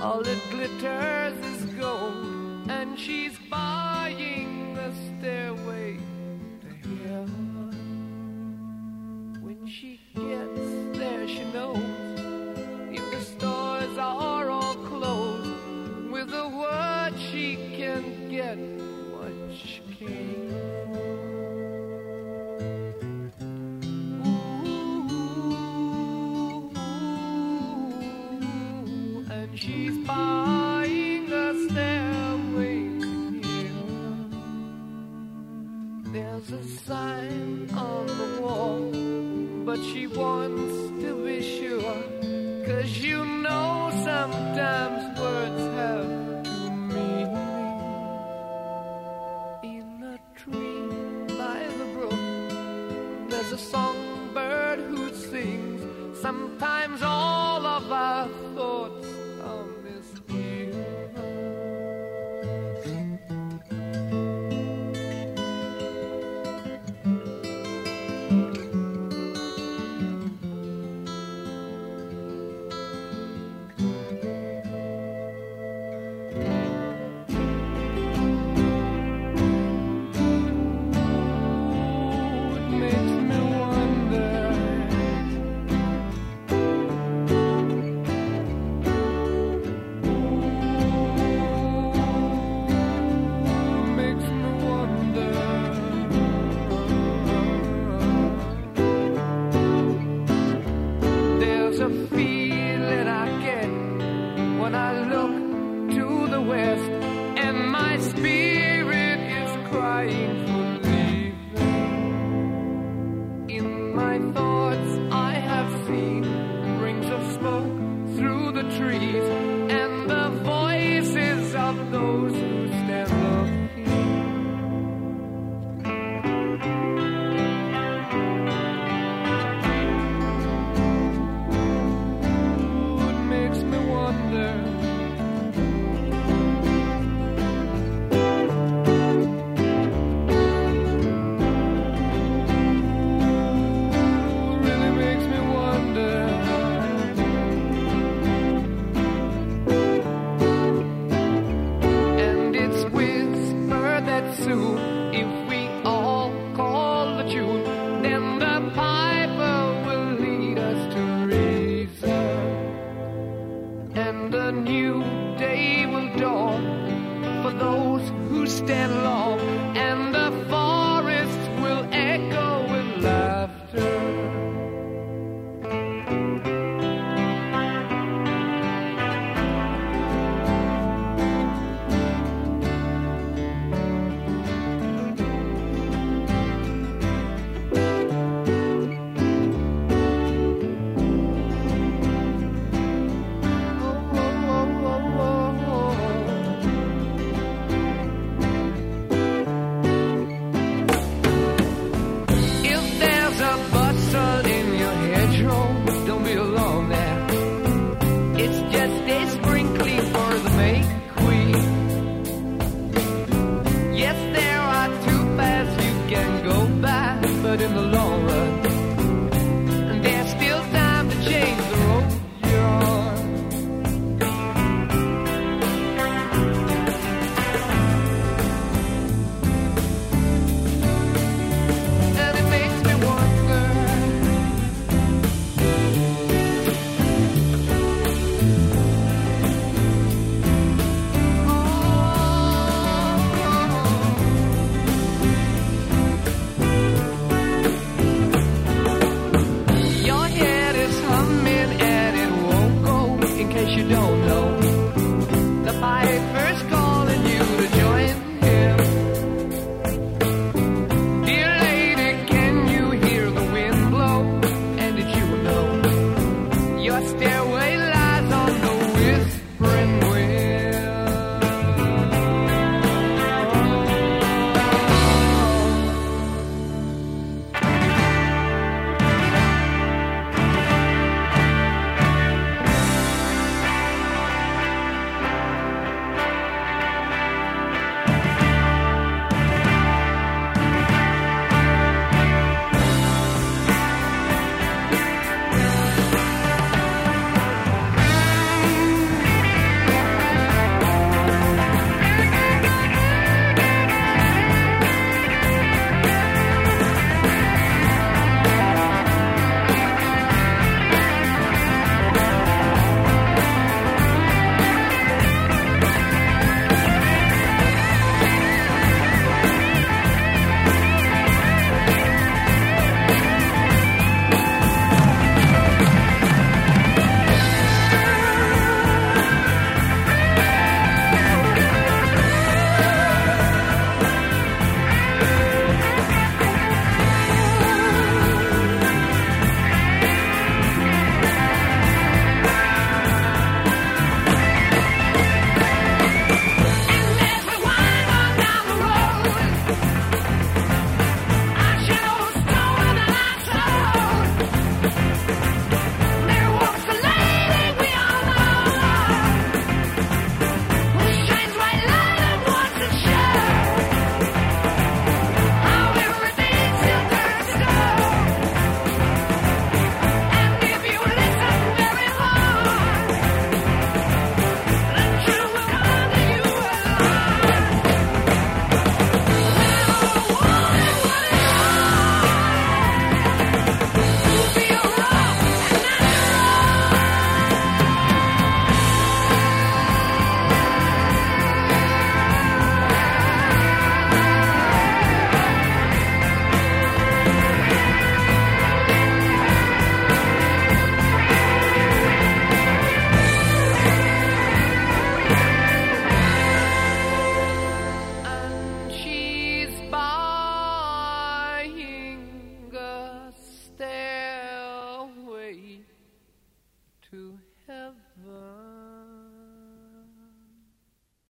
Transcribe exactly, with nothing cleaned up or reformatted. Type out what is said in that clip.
all that glitters is gold, and she's buying the stairway to heaven. When she gets there, she knows if the stores are all closed, with a word she can get what she came for. Ooh, and she's buying a stairway here. There's a sign on the wall, but she wants to be sure, 'cause you know sometimes words have two meanings. In a tree by the brook, there's a songbird who sings. Sometimes all of our thoughts are misgiven. Stand long and